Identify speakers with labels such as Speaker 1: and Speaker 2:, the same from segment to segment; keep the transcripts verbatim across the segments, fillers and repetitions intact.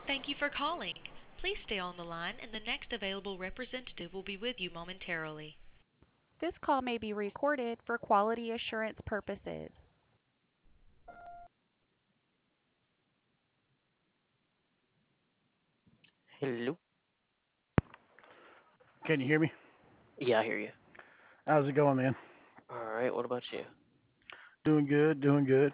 Speaker 1: Thank you for calling. Please stay on the line, and the next available representative will be with you momentarily.
Speaker 2: This call may be recorded for quality assurance purposes.
Speaker 3: Hello.
Speaker 4: Can you hear me?
Speaker 3: Yeah, I hear you.
Speaker 4: How's it going, man?
Speaker 3: All right. What about you?
Speaker 4: Doing good, doing good.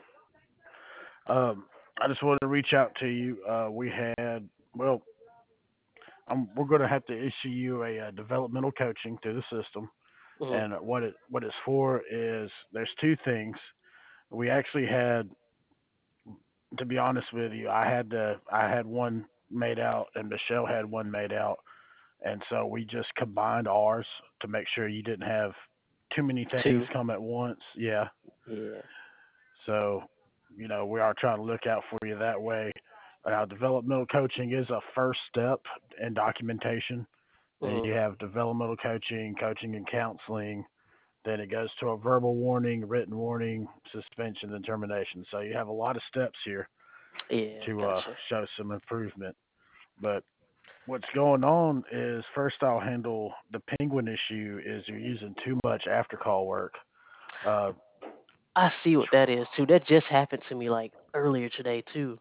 Speaker 4: Um, I just wanted to reach out to you. Uh, we had, well, um, we're going to have to issue you a, uh developmental coaching through the system,
Speaker 3: Mhm.
Speaker 4: and what it what it's for is there's two things. We actually had, to be honest with you, I had to I had one made out, and Michelle had one made out, and so we just combined ours to make sure you didn't have too many things
Speaker 3: Two.
Speaker 4: come at once. Yeah.
Speaker 3: Yeah.
Speaker 4: So, you know, we are trying to look out for you that way. Uh, developmental coaching is a first step in documentation. Then
Speaker 3: Mhm.
Speaker 4: you have developmental coaching, coaching and counseling. Then it goes to a verbal warning, written warning, suspension, and termination. So you have a lot of steps here
Speaker 3: Yeah.
Speaker 4: to uh,
Speaker 3: Gotcha.
Speaker 4: show some improvement. But what's going on is first I'll handle the penguin issue is you're using too much after call work. Uh,
Speaker 3: I see what that is too. That just happened to me like earlier today too.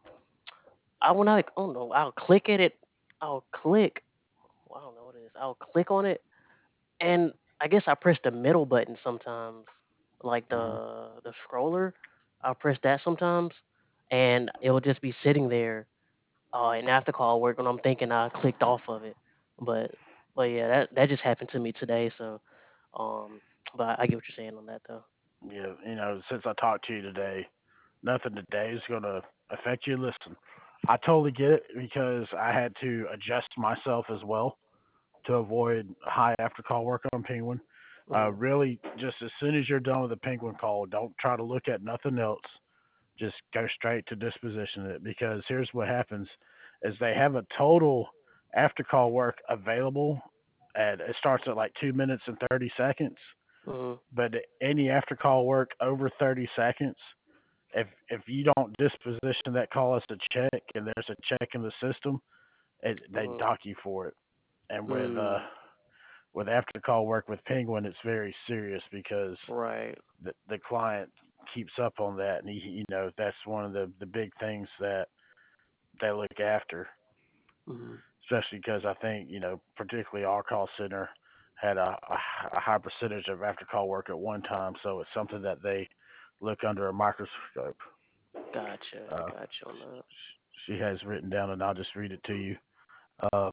Speaker 3: I when I like, oh no, I'll click at it. I'll click. Well, I don't know what it is. I'll click on it, and I guess I press the middle button sometimes, like
Speaker 4: mhm.
Speaker 3: the the scroller. I'll press that sometimes, and it will just be sitting there. Uh, and after call work, when I'm thinking I clicked off of it, but but yeah, that that just happened to me today. So um, but I get what you're saying on that though.
Speaker 4: Yeah, you know, since I talked to you today, nothing today is going to affect you. Listen, I totally get it because I had to adjust myself as well to avoid high after call work on Penguin. Uh,
Speaker 3: Mhm.
Speaker 4: really, just as soon as you're done with the Penguin call, don't try to look at nothing else. Just go straight to disposition it because here's what happens: is they have a total after call work available, and it starts at like two minutes and thirty seconds.
Speaker 3: Mhm.
Speaker 4: But any after call work over thirty seconds, if if you don't disposition that call as a check and there's a check in the system, it, they
Speaker 3: Mhm.
Speaker 4: dock you for it. And with uh
Speaker 3: Mm.
Speaker 4: with after call work with Penguin, it's very serious because
Speaker 3: Right.
Speaker 4: the the client keeps up on that, and he, you know that's one of the the big things that they look after,
Speaker 3: Mhm.
Speaker 4: especially because I think you know particularly our call center had a, a, a high percentage of after call work at one time, so it's something that they look under a microscope.
Speaker 3: Gotcha.
Speaker 4: Uh,
Speaker 3: Gotcha on that.
Speaker 4: she has written down, and I'll just read it to you. Uh,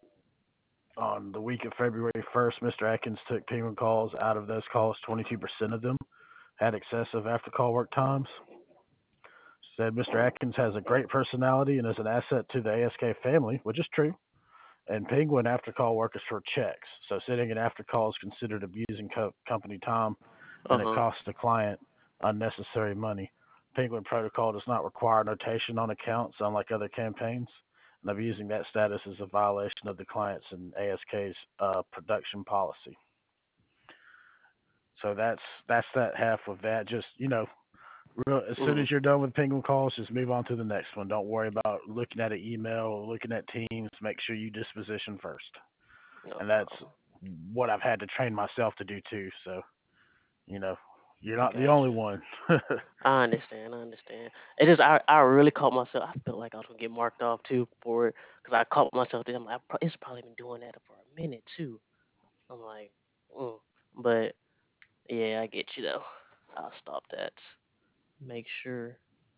Speaker 4: on the week of February first, Mister Atkins took payment calls. Out of those calls, twenty-two percent of them had excessive after call work times. Said Mister Atkins has a great personality and is an asset to the A S K family, which is true. And Penguin after call work is for checks. So sitting in after call is considered abusing co- company time
Speaker 3: Uh
Speaker 4: and it
Speaker 3: huh.
Speaker 4: costs the client unnecessary money. Penguin protocol does not require notation on accounts, unlike other campaigns. And abusing that status is a violation of the client's and A S K's uh, production policy. So that's that's that half of that. Just you know, real, as soon
Speaker 3: Mhm.
Speaker 4: as you're done with Penguin calls, just move on to the next one. Don't worry about looking at an email or looking at Teams. Make sure you disposition first,
Speaker 3: No
Speaker 4: and that's
Speaker 3: problem.
Speaker 4: what I've had to train myself to do too. So you know, you're
Speaker 3: I
Speaker 4: not the
Speaker 3: got
Speaker 4: only
Speaker 3: you.
Speaker 4: one.
Speaker 3: I understand. I understand. It just I I really caught myself. I felt like I was gonna get marked off too for it because I caught myself. There. I'm like, I pro- it's probably been doing that for a minute too. I'm like, mm. But yeah, I get you though. I'll stop that. Make sure.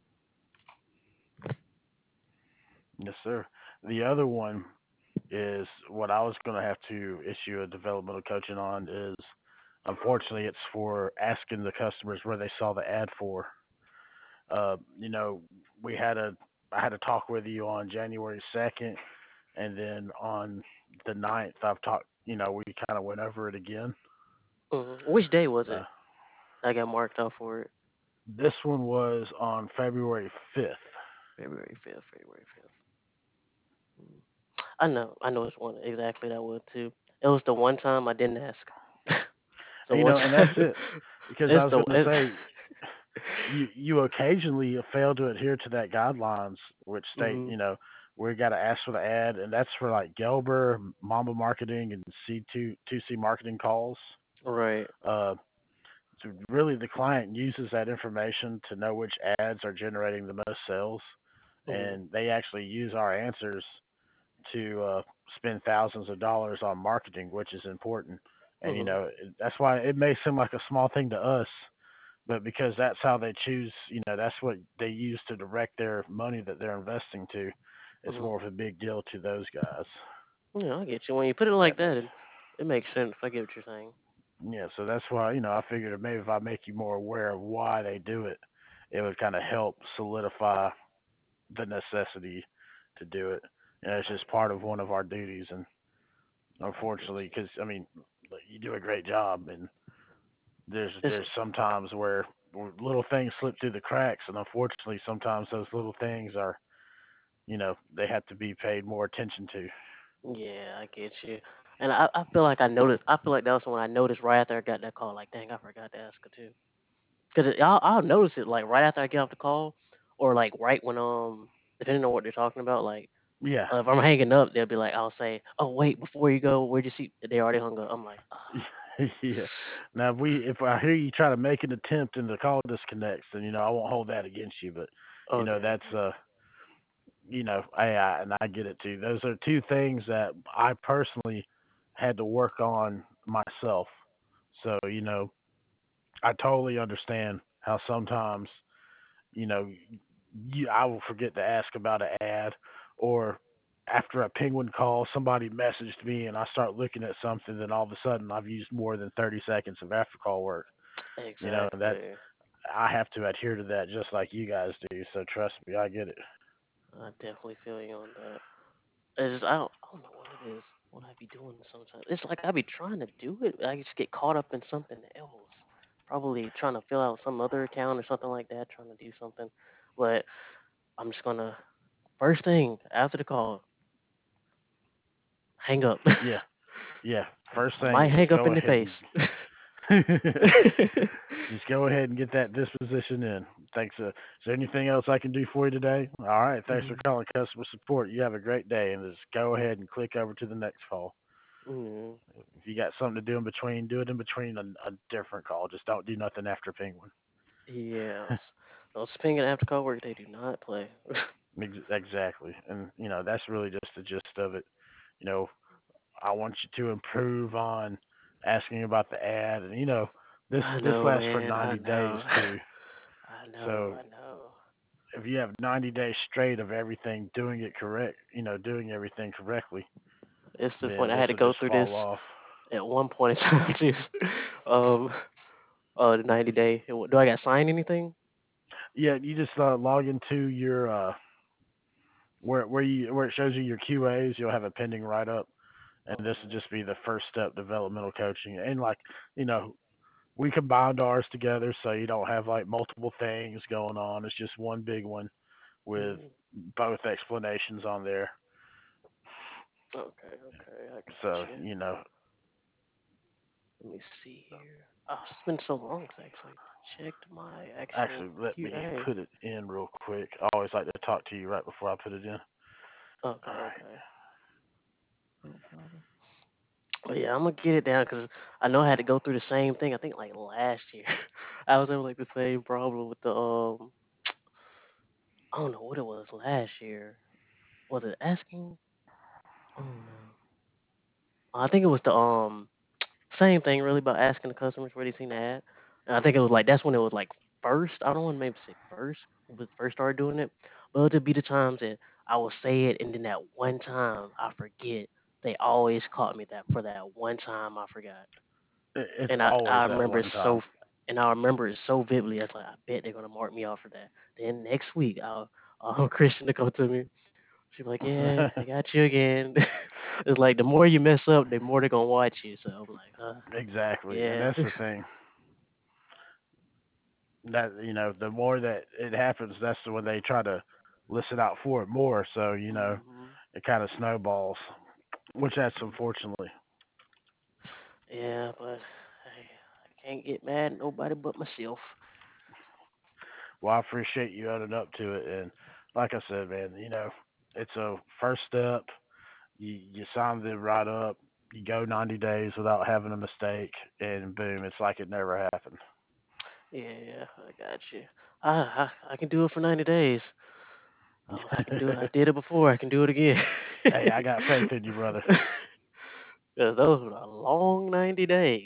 Speaker 4: Yes, sir. The other one is what I was going to have to issue a developmental coaching on is unfortunately it's for asking the customers where they saw the ad for. Uh, you know, we had a I had a talk with you on January second, and then on the ninth, I've talked. You know, we kind of went over it again.
Speaker 3: Mhm. Which day was
Speaker 4: Uh,
Speaker 3: it? I got marked off for it.
Speaker 4: this one was on February fifth.
Speaker 3: February fifth. February fifth. I know. I know it's one exactly that was too. It was the one time I didn't ask. So
Speaker 4: You
Speaker 3: one
Speaker 4: know, and that's
Speaker 3: time.
Speaker 4: it. Because I
Speaker 3: it's
Speaker 4: was
Speaker 3: the
Speaker 4: going to
Speaker 3: it's,
Speaker 4: say, you you occasionally fail to adhere to that guidelines, which state,
Speaker 3: mhm.
Speaker 4: you know, we got to ask for the ad, and that's for like Gelber, Mamba Marketing, and C two two C Marketing calls.
Speaker 3: Right.
Speaker 4: Uh, so really, the client uses that information to know which ads are generating the most sales,
Speaker 3: Mhm.
Speaker 4: and they actually use our answers to uh, spend thousands of dollars on marketing, which is important. And you
Speaker 3: Mhm.
Speaker 4: know, that's why it may seem like a small thing to us, but because that's how they choose, you know, that's what they use to direct their money that they're investing to. It's
Speaker 3: Mhm.
Speaker 4: more of a big deal to those guys.
Speaker 3: Yeah, I get you. When you put it
Speaker 4: Yeah,
Speaker 3: like
Speaker 4: but
Speaker 3: that, it, it makes sense. I get what you're saying.
Speaker 4: yeah, so that's why, you know, I figured maybe if I make you more aware of why they do it, it would kind of help solidify the necessity to do it. And it's
Speaker 3: I
Speaker 4: just part of one of our duties. And
Speaker 3: I get
Speaker 4: unfortunately,
Speaker 3: you.
Speaker 4: because I mean, like, you do a great job, and there's
Speaker 3: It's
Speaker 4: there's sometimes where where little things slip through the cracks, and unfortunately, sometimes those little things are, you know, they have to be paid more attention to.
Speaker 3: yeah, I get you. And I I feel like I noticed. I feel like that was when I noticed right after I got that call. Like, dang, I forgot to ask her too. Cause I'll I'll notice it like right after I get off the call, or like right when um depending on what they're talking about. Like
Speaker 4: Yeah,
Speaker 3: uh, if I'm hanging up, they'll be like, I'll say, oh wait, before you go, where'd you see? They already hung up. I'm like,
Speaker 4: yeah. Now, if we if I hear you try to make an attempt and the call disconnects, then you know I won't hold that against you. But
Speaker 3: oh,
Speaker 4: you know
Speaker 3: okay,
Speaker 4: that's uh you know I, I and I get it too. Those are two things that I personally had to work on myself. So you know I totally understand how sometimes you know you, I will forget to ask about an ad, or after a penguin call, somebody messaged me and I start looking at something, then all of a sudden I've used more than thirty seconds of after call work. You know, and that
Speaker 3: exactly.
Speaker 4: I have to adhere to that just like you guys do. So trust me, I get it.
Speaker 3: I definitely feel you on that. It's just, I don't I don't know what it is. What I be doing sometimes. It's like I be trying to do it. I just get caught up in something else. Probably trying to fill out some other account or something like that. Trying to do something, but I'm just gonna first thing after the call, hang up.
Speaker 4: Yeah, yeah. First
Speaker 3: I
Speaker 4: thing
Speaker 3: might
Speaker 4: is
Speaker 3: hang up
Speaker 4: go
Speaker 3: in the
Speaker 4: ahead
Speaker 3: face.
Speaker 4: and just go ahead and get that disposition in. Thanks. Uh, is there anything else I can do for you today? All right. Thanks for
Speaker 3: Mm,
Speaker 4: calling customer support. You have a great day, and just go ahead and click over to the next call.
Speaker 3: mm,
Speaker 4: If you got something to do in between, do it in between a, a different call. Just don't do nothing after Penguin.
Speaker 3: yes. Those ping and after call work they do not play.
Speaker 4: Ex- exactly. And you know that's really just the gist of it. You know, I want you to improve on asking about the ad, and you know this
Speaker 3: I
Speaker 4: this
Speaker 3: know,
Speaker 4: lasts for
Speaker 3: man. I
Speaker 4: ninety days
Speaker 3: know.
Speaker 4: too.
Speaker 3: I know.
Speaker 4: So
Speaker 3: I know.
Speaker 4: if you have ninety days straight of everything doing it correct, you know, doing everything correctly,
Speaker 3: It's the
Speaker 4: then
Speaker 3: point. I
Speaker 4: this
Speaker 3: had to
Speaker 4: will
Speaker 3: go
Speaker 4: just
Speaker 3: through
Speaker 4: fall
Speaker 3: this
Speaker 4: off.
Speaker 3: at one point in time too. Um, uh, the ninety day. Do I got to sign anything?
Speaker 4: Yeah, you just uh, log into your uh, where where you where it shows you your Q As. You'll have a pending write up, and this will
Speaker 3: Okay.
Speaker 4: just be the first step developmental coaching. And like you know, we combined ours together, so you don't have like multiple things going on. It's just one big one with
Speaker 3: Mm,
Speaker 4: both explanations on there.
Speaker 3: okay. Okay. I
Speaker 4: So
Speaker 3: got you.
Speaker 4: you know,
Speaker 3: Let me see here. Oh, it's been so long since I actually checked my actual
Speaker 4: actually, let me
Speaker 3: Q A.
Speaker 4: put it in real quick. I always like to talk to you right before I put it in. All
Speaker 3: Okay.
Speaker 4: right.
Speaker 3: Okay. No problem. But yeah, I'm gonna get it down because I know I had to go through the same thing. I think like last year, I was having like the same problem with the um. I don't know what it was last year. Was it asking? Oh no. I think it was the um same thing really about asking the customers where they seen the ad. And I think it was like that's when it was like first. I don't want to maybe say first, but first started doing it. But it'd be the times that I will say it, and then that one time I forget. They always caught me that for that one time I forgot.
Speaker 4: It, it's
Speaker 3: And I
Speaker 4: always
Speaker 3: I
Speaker 4: that
Speaker 3: remember it
Speaker 4: one
Speaker 3: so,
Speaker 4: time.
Speaker 3: and I remember it so vividly. I was like, I bet they're gonna mark me off for that. Then next week, I'll I'll Christian to come to me. She's like, yeah, they got you again. It's like the more you mess up, the more they're gonna watch you. So I'm like, uh,
Speaker 4: Exactly, and
Speaker 3: yeah.
Speaker 4: that's the thing. That you know, the more that it happens, that's when they try to listen out for it more. So you know,
Speaker 3: hmm
Speaker 4: it kind of snowballs, which that's unfortunately.
Speaker 3: Yeah, but hey, I can't get mad at nobody but myself.
Speaker 4: Well, I appreciate you owning up to it, and like I said, man, you know. It's a first step. You you sign the write up. You go ninety days without having a mistake, and boom, it's like it never happened.
Speaker 3: Yeah, I got you. I, I I can do it for ninety days. Oh, I can do it. I did it before. I can do it again.
Speaker 4: Hey, I got faith in you, brother.
Speaker 3: 'Cause those were a long ninety days.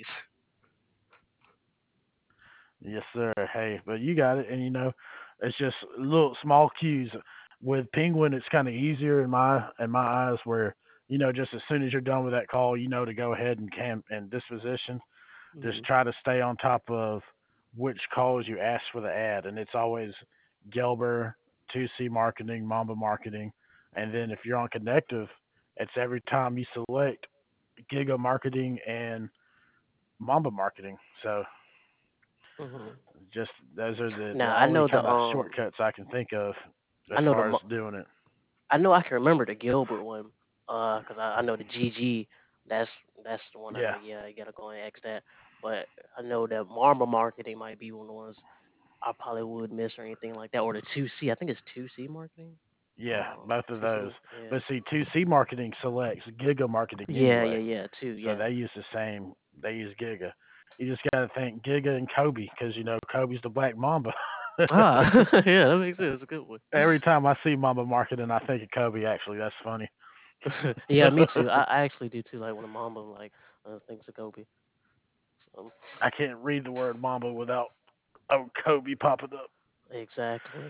Speaker 4: Yes, sir. Hey, but you got it, and you know, it's just little small cues. With Penguin, it's kind of easier in my in my eyes, where you know, just as soon as you're done with that call, you know to go ahead and camp and disposition. Just
Speaker 3: Hmm.
Speaker 4: try to stay on top of which calls you ask for the ad, and it's always Gelber, two C marketing, Mamba marketing, and then if you're on Connective, it's every time you select Giga marketing and Mamba marketing. So
Speaker 3: Hmm.
Speaker 4: just those are the the
Speaker 3: Now I
Speaker 4: only
Speaker 3: know the
Speaker 4: kind of
Speaker 3: um
Speaker 4: shortcuts I can think of
Speaker 3: I
Speaker 4: as
Speaker 3: know the
Speaker 4: far as
Speaker 3: Mo-
Speaker 4: doing it.
Speaker 3: I know I can remember the Gilbert one. Uh, 'cause I, I know the G G. That's that's the one I know.
Speaker 4: Yeah,
Speaker 3: Yeah, you gotta go and X that. But I know that Marble marketing might be one of the ones I probably would miss or anything like that. Or the two C. I think it's two C marketing.
Speaker 4: yeah,
Speaker 3: Um,
Speaker 4: both of
Speaker 3: two C.
Speaker 4: those.
Speaker 3: Yeah.
Speaker 4: But see, two C marketing selects Giga marketing
Speaker 3: Yeah, yeah,
Speaker 4: anyway.
Speaker 3: yeah. Two.
Speaker 4: So
Speaker 3: Yeah.
Speaker 4: they use the same. They use Giga. You just got to think Giga and Kobe because you know Kobe's the Black Mamba.
Speaker 3: Ah, yeah, that makes sense. It's a good one.
Speaker 4: Every time I see Mamba marketing, I think of Kobe. Actually, that's funny.
Speaker 3: Yeah, me too. I, I actually do too. Like when a Mamba like uh, thinks of Kobe. So
Speaker 4: I can't read the word Mamba without oh Kobe popping up.
Speaker 3: exactly.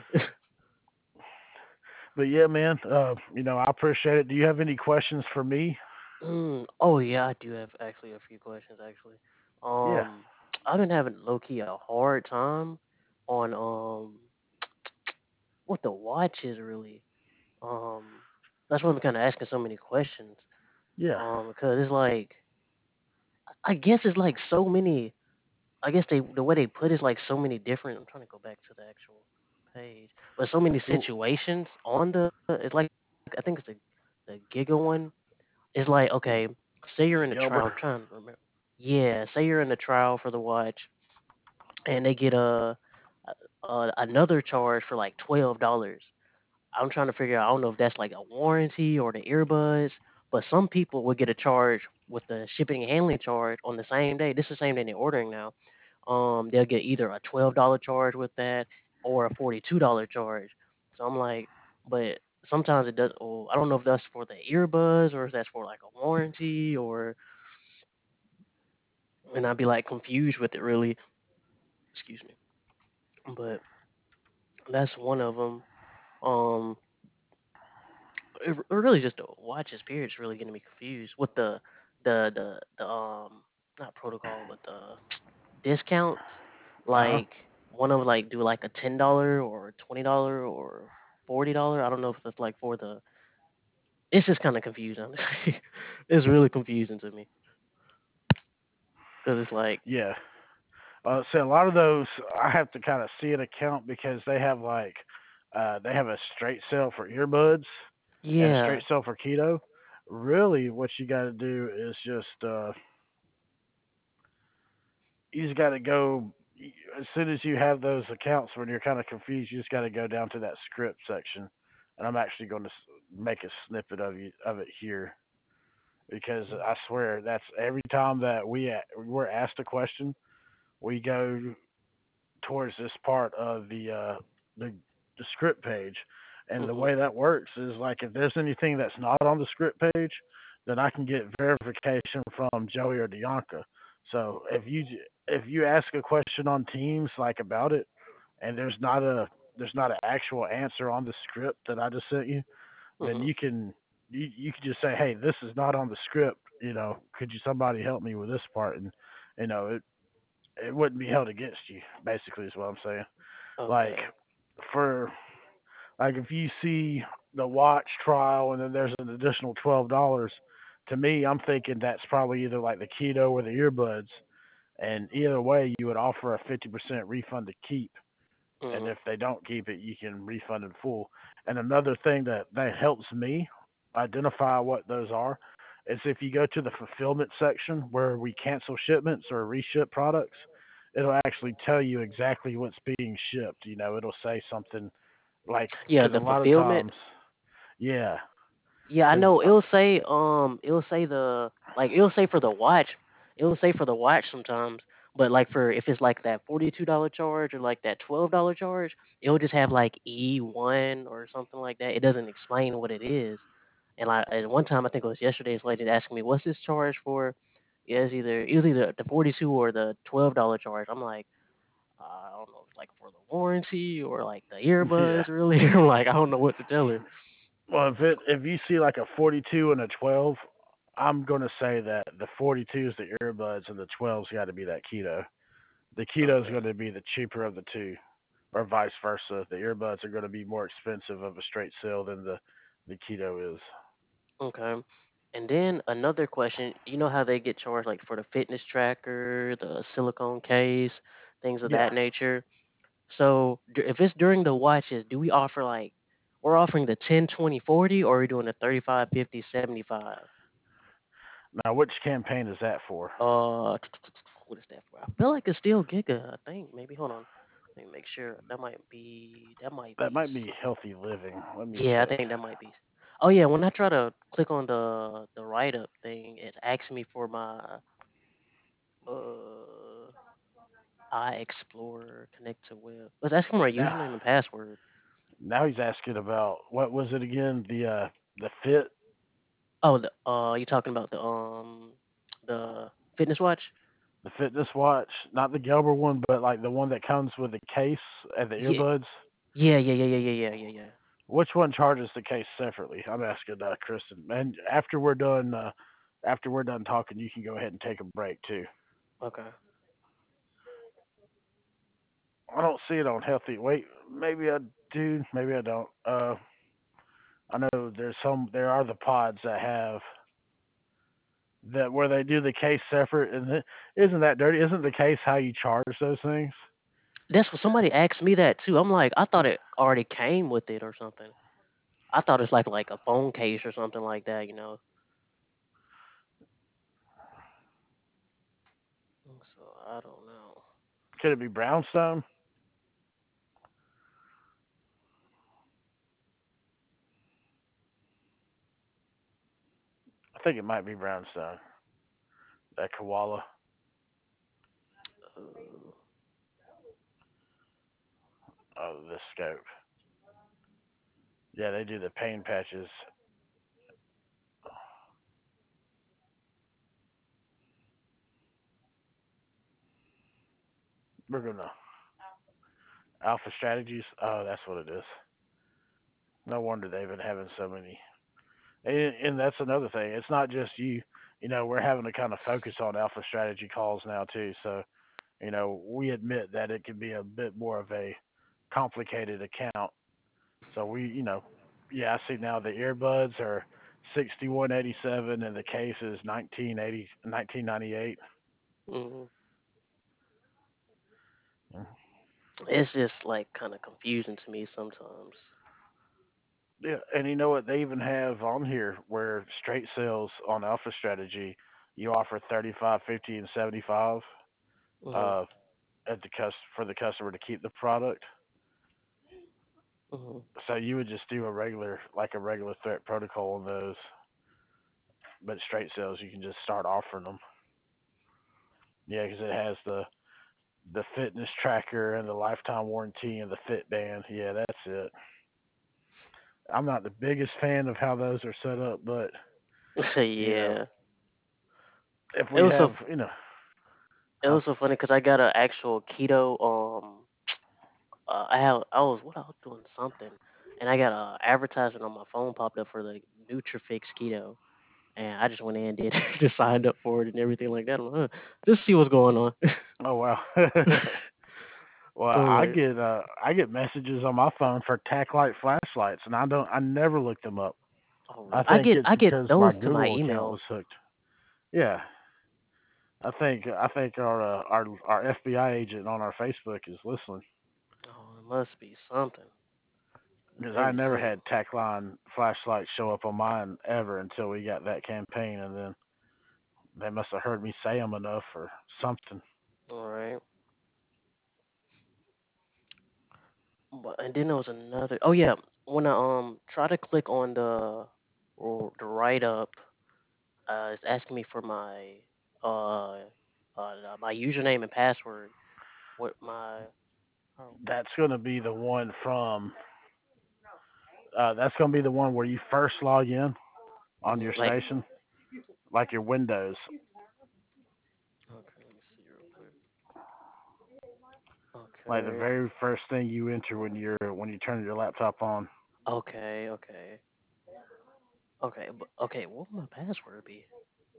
Speaker 4: But yeah, man. Uh, you know, I appreciate it. Do you have any questions for me?
Speaker 3: Mm, oh yeah, I do have actually a few questions actually.
Speaker 4: Yeah.
Speaker 3: Um, I've been having low key a hard time on um what the watch is really. Um, that's why I'm kind of asking so many questions.
Speaker 4: Yeah.
Speaker 3: Um, because it's like I guess it's like so many. I guess they the way they put it's like so many different. I'm trying to go back to the actual page, but so many
Speaker 4: Ooh,
Speaker 3: situations on the. It's like I think it's the the Giga one. It's like okay, say you're in a
Speaker 4: Gelber.
Speaker 3: trial. I'm trying to remember. Yeah, say you're in a trial for the watch, and they get a, a another charge for like twelve dollars. I'm trying to figure out. I don't know if that's like a warranty or the earbuds, but some people will get a charge with the shipping and handling charge on the same day. This is the same day they're ordering now. Um, they'll get either a twelve dollar charge with that or a forty two dollar charge. So I'm like, but sometimes it does. Oh, I don't know if that's for the earbuds or if that's for like a warranty or, and I'd be like confused with it really. Excuse me, but that's one of them. Um, it, it really just the watches period is really getting me confused with the the the the um not protocol but the discounts.
Speaker 4: Uh huh.
Speaker 3: Like one of them like do like a ten dollar or twenty dollar or forty dollar. I don't know if that's like for the. It's just kind of confusing. It's really confusing to me because it's like
Speaker 4: Yeah. Uh, so a lot of those I have to kind of see an account because they have like uh, they have a straight sale for earbuds and a
Speaker 3: yeah
Speaker 4: straight sale for keto. Really, what you got to do is just uh, you just got to go as soon as you have those accounts when you're kind of confused. You just got to go down to that script section, and I'm actually going to make a snippet of you of it here because I swear that's every time that we we're asked a question, we go towards this part of the uh, the the script page, and the
Speaker 3: mhm
Speaker 4: way that works is like if there's anything that's not on the script page, then I can get verification from Joey or Dianca. So if you if you ask a question on Teams like about it, and there's not a there's not an actual answer on the script that I just sent you, then
Speaker 3: mhm
Speaker 4: you can you, you can just say, hey, this is not on the script. You know, could you somebody help me with this part? And you know, it it wouldn't be held against you. Basically, is what I'm saying. Like
Speaker 3: okay
Speaker 4: for like if you see the watch trial and then there's an additional twelve dollars, to me, I'm thinking that's probably either like the keto or the earbuds. And either way, you would offer a fifty percent refund to keep. And
Speaker 3: mhm
Speaker 4: if they don't keep it, you can refund in full. And another thing that, that helps me identify what those are is if you go to the fulfillment section where we cancel shipments or reship products, it'll actually tell you exactly what's being shipped. You know, it'll say something like,
Speaker 3: yeah
Speaker 4: because a
Speaker 3: the
Speaker 4: lot of
Speaker 3: fulfillment
Speaker 4: times, Yeah,
Speaker 3: Yeah, I
Speaker 4: because
Speaker 3: know. It'll say um, it'll say the like it'll say for the watch, it'll say for the watch sometimes. But like for if it's like that forty two dollar charge or like that twelve dollar charge, it'll just have like E one or something like that. It doesn't explain what it is. And like at one time, I think it was yesterday, this lady asking me, "What's this charge for?" Yeah, it's either it was either the forty two or the twelve dollar charge. I'm like, uh, I don't know, if it's like for the warranty or like the
Speaker 4: yeah.
Speaker 3: earbuds. Really, I'm like, I don't know what to tell her.
Speaker 4: Well, if it if you see like a forty-two and a twelve, I'm gonna say that the forty-two is the earbuds and the twelve's got to be that keto. The keto is
Speaker 3: Okay.
Speaker 4: going to be the cheaper of the two, or vice versa. The earbuds are going to be more expensive of a straight sale than the the keto is.
Speaker 3: Okay. And then another question, you know how they get charged like for the fitness tracker, the silicone case, things of
Speaker 4: Yeah.
Speaker 3: that nature. So d- if it's during the watches, do we offer like we're offering the ten, twenty, forty, or are we doing the thirty-five, fifty, seventy-five?
Speaker 4: Now, which campaign is that for?
Speaker 3: Uh, what is that for? I feel like it's still Giga, I think. Maybe hold on. Let me make sure. That might be that might
Speaker 4: That
Speaker 3: be
Speaker 4: might
Speaker 3: s-
Speaker 4: be healthy living. Let me
Speaker 3: yeah, I
Speaker 4: check.
Speaker 3: think that might be. Oh yeah, when I try to click on the the write up thing, it asks me for my uh iExplorer connect to web. Let's ask him my
Speaker 4: Now,
Speaker 3: username and password.
Speaker 4: now he's asking about what was it again? The uh the fit,
Speaker 3: Oh, the uh, you talking about the um the fitness watch?
Speaker 4: the fitness watch, not the Gelber one, but like the one that comes with the case and the
Speaker 3: Yeah,
Speaker 4: earbuds.
Speaker 3: yeah, yeah, yeah, yeah, yeah, yeah, yeah, yeah.
Speaker 4: Which one charges the case separately? I'm asking uh, Kristen. And after we're done, uh, after we're done talking, you can go ahead and take a break too.
Speaker 3: Okay.
Speaker 4: I don't see it on healthy. Wait, maybe I do, maybe I don't. Uh, I know there's some. There are the pods that have that where they do the case separate, and it, isn't that dirty? Isn't the case how you charge those things?
Speaker 3: That's what somebody asked me that too. I'm like, I thought it already came with it or something. I thought it's like like a phone case or something like that, you know. So I don't know.
Speaker 4: Could it be brownstone? I think it might be brownstone. That koala.
Speaker 3: Uh,
Speaker 4: Oh, this scope. Yeah, they do the pain patches. We're gonna Alpha Strategies. Oh, that's what it is. No wonder they've been having so many. And, and that's another thing. It's not just you. You know, we're having to kind of focus on Alpha Strategy calls now too. So, you know, we admit that it can be a bit more of a complicated account. So we, you know, yeah, I see now the earbuds are sixty-one eighty-seven and the case is nineteen eighty nineteen ninety-eight.
Speaker 3: mhm. It's just like kind of confusing to me sometimes.
Speaker 4: Yeah, and you know what? They even have on here where straight sales on Alpha Strategy, you offer thirty-five, fifty, and seventy-five
Speaker 3: Mhm.
Speaker 4: uh, at the cus- for the customer to keep the product.
Speaker 3: Mhm.
Speaker 4: So you would just do a regular, like a regular threat protocol on those, but straight sales you can just start offering them. Yeah, because it has the the fitness tracker and the lifetime warranty and the fit band. Yeah, that's it. I'm not the biggest fan of how those are set up, but you know,
Speaker 3: Yeah.
Speaker 4: if
Speaker 3: It
Speaker 4: we
Speaker 3: was so
Speaker 4: have, you know,
Speaker 3: it
Speaker 4: huh?
Speaker 3: was so funny because I got an actual keto um uh, I have I was what I was doing something, and I got a advertisement on my phone popped up for the Nutrifix Keto, and I just went in and did just signed up for it and everything like that. I'm like, huh, just see what's going on.
Speaker 4: Oh wow. Well,
Speaker 3: I was
Speaker 4: I
Speaker 3: like,
Speaker 4: get uh I get messages on my phone for tack light flashlights, and I don't I never look them up.
Speaker 3: oh,
Speaker 4: I
Speaker 3: really? I
Speaker 4: think
Speaker 3: get
Speaker 4: it's
Speaker 3: I get
Speaker 4: because my
Speaker 3: those to my
Speaker 4: Google account
Speaker 3: emails.
Speaker 4: was hooked. Yeah, I think I think our uh, our our F B I agent on our Facebook is listening
Speaker 3: Oh, it must be something.
Speaker 4: because
Speaker 3: Let
Speaker 4: I
Speaker 3: me
Speaker 4: never
Speaker 3: see.
Speaker 4: had Tachline flashlights show up on mine ever until we got that campaign, and then they must have heard me say them enough or something.
Speaker 3: All right. But and then there was another. Oh yeah. when I um try to click on the or the write up, uh, it's asking me for my uh, uh my username and password. What my oh,
Speaker 4: That's going to be the one from. Uh, that's going to be the one where you first log in on
Speaker 3: mhm,
Speaker 4: your
Speaker 3: like
Speaker 4: station, like your Windows.
Speaker 3: okay, let me see real quick.
Speaker 4: Like the
Speaker 3: Okay,
Speaker 4: very first thing you enter when you're when you turn your laptop on.
Speaker 3: okay, okay, okay, but okay. What would my password be?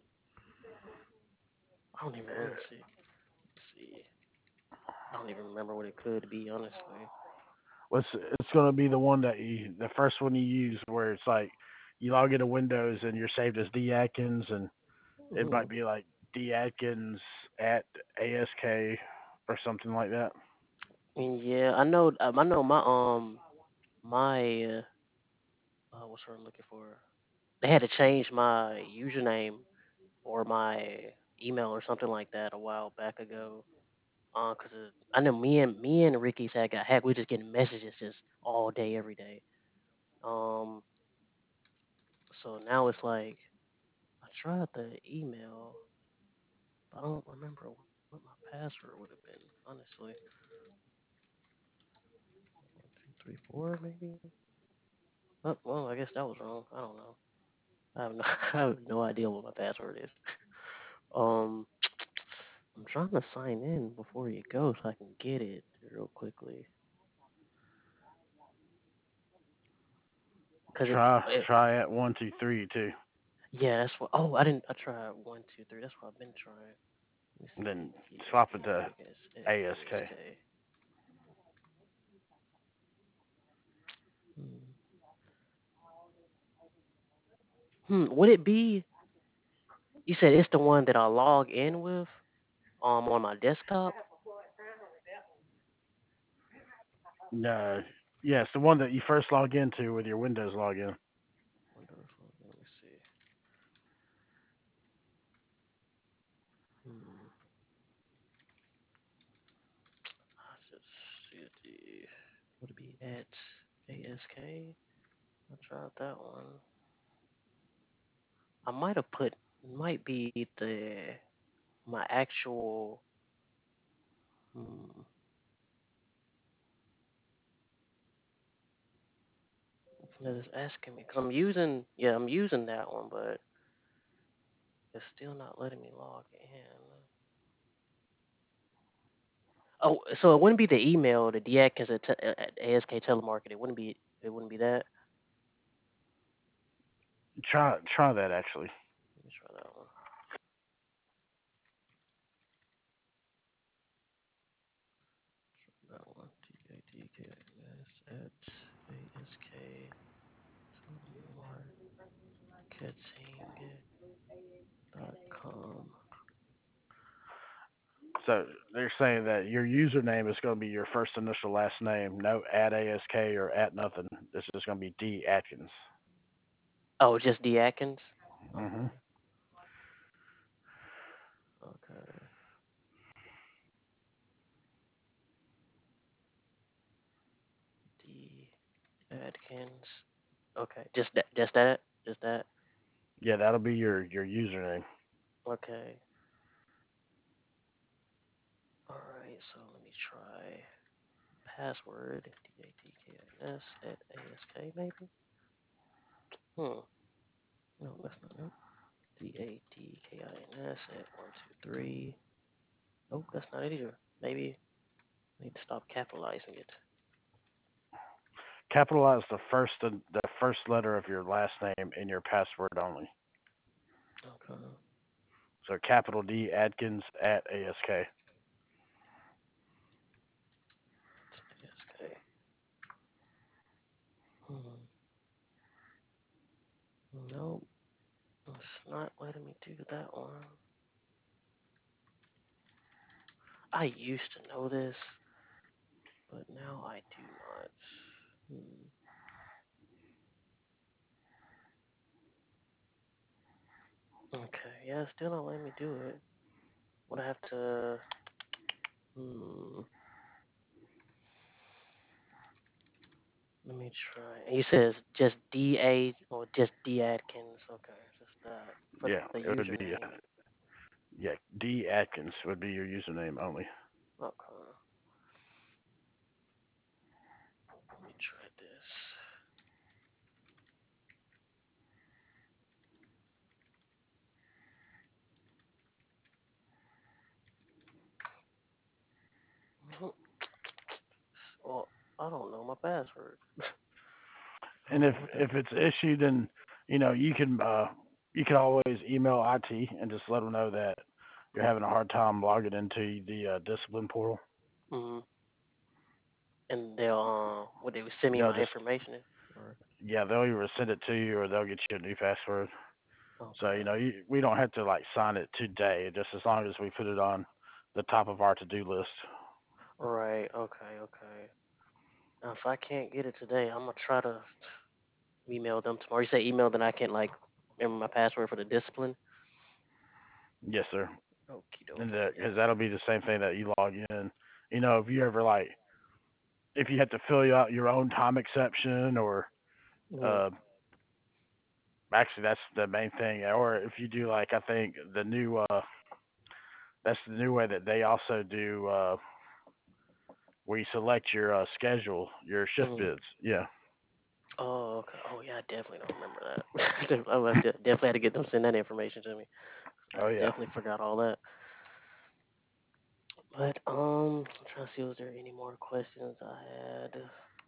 Speaker 3: I don't even let me see. Let's see. I don't even remember what it could be, honestly.
Speaker 4: It's it's going to be the one that you the first one you use where it's like you log into Windows and you're saved as D Atkins and it
Speaker 3: Hmm.
Speaker 4: might be like D Atkins at A S K or something like that.
Speaker 3: Yeah, I know. Um, I know my um my uh, uh what's what I'm looking for. They had to change my username or my email or something like that a while back ago. Uh, cause it, I know me and me and Ricky's had got hacked. We just getting messages just all day, every day. Um, so now it's like I tried the email, but I don't remember what my password would have been. Honestly, one, two, three, four, maybe. Oh, well, I guess that was wrong. I don't know. I have no, I have no idea what my password is. Um, I'm trying to sign in before you go so I can get it real quickly. Cause if
Speaker 4: Try
Speaker 3: it,
Speaker 4: try at one two three too.
Speaker 3: yeah, that's what. Oh, I didn't. I tried one, two, three. That's what I've been trying. Let me
Speaker 4: And
Speaker 3: see.
Speaker 4: then
Speaker 3: D A
Speaker 4: swap
Speaker 3: T
Speaker 4: it to
Speaker 3: K S at
Speaker 4: A S K.
Speaker 3: A S K. Hmm. Hmm. Would it be? You said it's the one that I log in with, um, on my desktop.
Speaker 4: No, yeah, it's the one that you first log into with your Windows login.
Speaker 3: Windows login. Let me see. Hmm. I just see the. Would it be at A S K? I tried that one. I might have put. Might be the my actual. Hmm. It's asking me because I'm using. Yeah, I'm using that one, but it's still not letting me log in. Oh, so it wouldn't be the email, the D A C as a te- at A S K telemarketing. It wouldn't be. It wouldn't be that.
Speaker 4: Try try that actually.
Speaker 3: Let me try that one. That one. D A D K S at A S K telemarketing dot com.
Speaker 4: So they're saying that your username is going to be your first initial last name, no at A S K or at nothing. This is going to be D Atkins.
Speaker 3: Oh, just D Atkins.
Speaker 4: hmm
Speaker 3: Okay. Okay. D Atkins. Okay. Just that. Just that. Just that.
Speaker 4: Yeah, that'll be your your username.
Speaker 3: Okay. All right. So let me try password. D A T K I N S at A S K maybe. Hmm. No, that's not it. D A T K I N S at one two three. Nope, that's not it either. Maybe I need to stop capitalizing it.
Speaker 4: Capitalize the first the first letter of your last name in your password only.
Speaker 3: Okay.
Speaker 4: So capital D Atkins at A S K.
Speaker 3: A S K. Hmm. Nope. It's not letting me do that one. I used to know this, but now I do not. Hmm. Okay, yeah, it's still not letting me do it. Would I have to? Hmm. Let me try. And you said it's just D A or just D Atkins. Okay, just that for
Speaker 4: Yeah,
Speaker 3: the
Speaker 4: it would be uh,
Speaker 3: username.
Speaker 4: yeah D Atkins would be your username only.
Speaker 3: Okay, let me try this. Mhm. Well, I don't know my password.
Speaker 4: And if
Speaker 3: Oh,
Speaker 4: if it's issued, then you know you can uh you can always email I T and just let them know that you're having a hard time logging into the uh, discipline portal.
Speaker 3: mm-hmm. And they'll uh, what they would send me
Speaker 4: They'll
Speaker 3: my
Speaker 4: just
Speaker 3: information. Or
Speaker 4: yeah they'll either send it to you or they'll get you a new password. So you
Speaker 3: okay.
Speaker 4: know you, we don't have to like sign it today, just as long as we put it on the top of our to do list.
Speaker 3: Right. Okay. Okay. Now, if I can't get it today, I'm gonna try to email them tomorrow. You say email, then I can like remember my password for the discipline.
Speaker 4: Yes, sir.
Speaker 3: Okie
Speaker 4: And
Speaker 3: dokie.
Speaker 4: because that'll be the same thing that you log in. You know, if you ever like if you have to fill out your own time exception or
Speaker 3: Mm-hmm.
Speaker 4: uh actually that's the main thing, or if you do like I think the new uh that's the new way that they also do uh where you select your uh schedule, your shift
Speaker 3: Mm-hmm.
Speaker 4: bids. Yeah.
Speaker 3: Oh, okay. Oh, yeah. I definitely don't remember that. I would have to, definitely had to get them to send that information to me. I
Speaker 4: Oh yeah.
Speaker 3: definitely forgot all that. But um, I'm trying to see was there any more questions I had.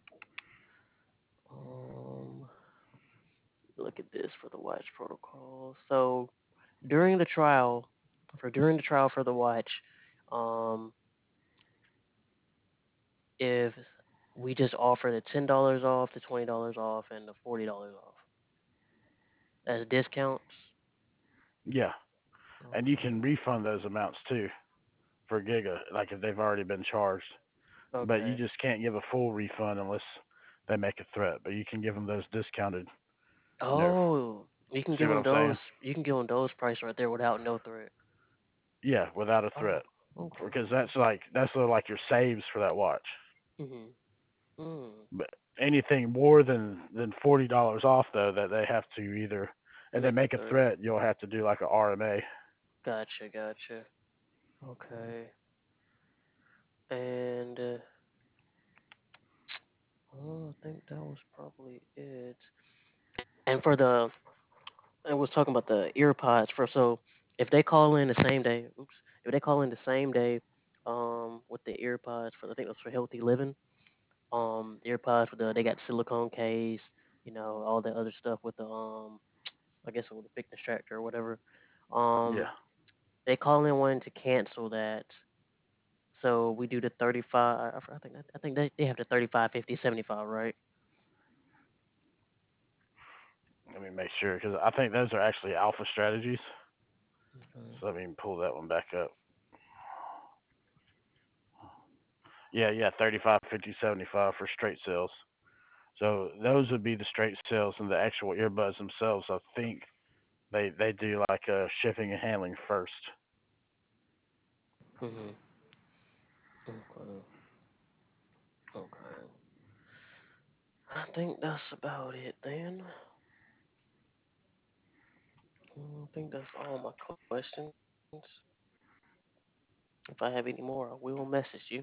Speaker 3: Um, look at this for the watch protocol. So during the trial, for during the trial for the watch, um, if we just offer the ten dollars off, the twenty dollars off, and the forty dollars off as discounts.
Speaker 4: Yeah. And you
Speaker 3: Okay.
Speaker 4: can refund those amounts too for Giga, like if they've already been charged. But you
Speaker 3: Okay.
Speaker 4: just can't give a full refund unless they make a threat. But you can give them those discounted. No,
Speaker 3: Oh, you can
Speaker 4: see
Speaker 3: give
Speaker 4: what
Speaker 3: them
Speaker 4: I'm
Speaker 3: those.
Speaker 4: saying?
Speaker 3: You can give them those price right there without no threat.
Speaker 4: Yeah, without a
Speaker 3: Oh,
Speaker 4: threat,
Speaker 3: okay,
Speaker 4: because
Speaker 3: okay.
Speaker 4: that's like that's sort of like your saves for that watch.
Speaker 3: Mhm. Mm.
Speaker 4: But anything more than than forty dollars off though, that they have to either, and they
Speaker 3: Make a
Speaker 4: make a
Speaker 3: threat.
Speaker 4: threat, you'll have to do like a R M A.
Speaker 3: Gotcha, gotcha. Okay. And uh, oh, I think that was probably it. And for the, I was talking about the ear pods for so if they call in the same day, oops, if they call in the same day, um, with the ear pods for I think it was for healthy living, um, ear pods with the they got silicone case, you know, all the other stuff with the um, I guess with the big distractor or whatever.
Speaker 4: Yeah.
Speaker 3: Um, they call in wanting to cancel that. So we do the thirty-five. I f- I think I think they, they have the thirty-five, fifty, seventy-five, right?
Speaker 4: Let me make sure because I think those are actually alpha strategies.
Speaker 3: Okay.
Speaker 4: So let me pull that one back up. Yeah, yeah, thirty-five, fifty, seventy-five for straight sales. So those would be the straight sales, and the actual earbuds themselves. I think they they do like uh, shipping and handling first.
Speaker 3: Mhm. Okay. Okay. I think that's about it then. Mm, I think that's all my questions. If I have any more, I will message you.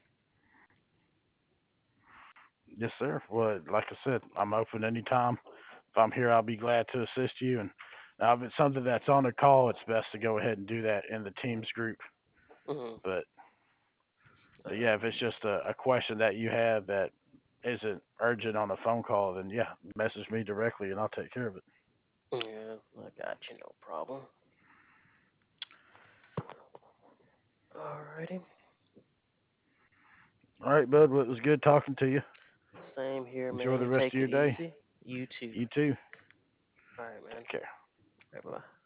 Speaker 4: Yes, sir. Well, like I said, I'm open anytime. If I'm here, I'll be glad to assist you. And now, if it's something that's on the call, it's best to go ahead and do that in the Teams group.
Speaker 3: Mhm.
Speaker 4: But, but yeah, if it's
Speaker 3: Um,
Speaker 4: just a, a question that you have that isn't urgent on a phone call, then yeah, message me directly and I'll take care of it.
Speaker 3: yeah, I got you. No problem. Alrighty.
Speaker 4: All right, bud. Well, it was good talking to you.
Speaker 3: Same here,
Speaker 4: Enjoy
Speaker 3: man.
Speaker 4: the
Speaker 3: You
Speaker 4: rest
Speaker 3: take
Speaker 4: of
Speaker 3: it
Speaker 4: your day.
Speaker 3: easy. You too.
Speaker 4: You too.
Speaker 3: All right, man.
Speaker 4: Take care.
Speaker 3: All right, bye.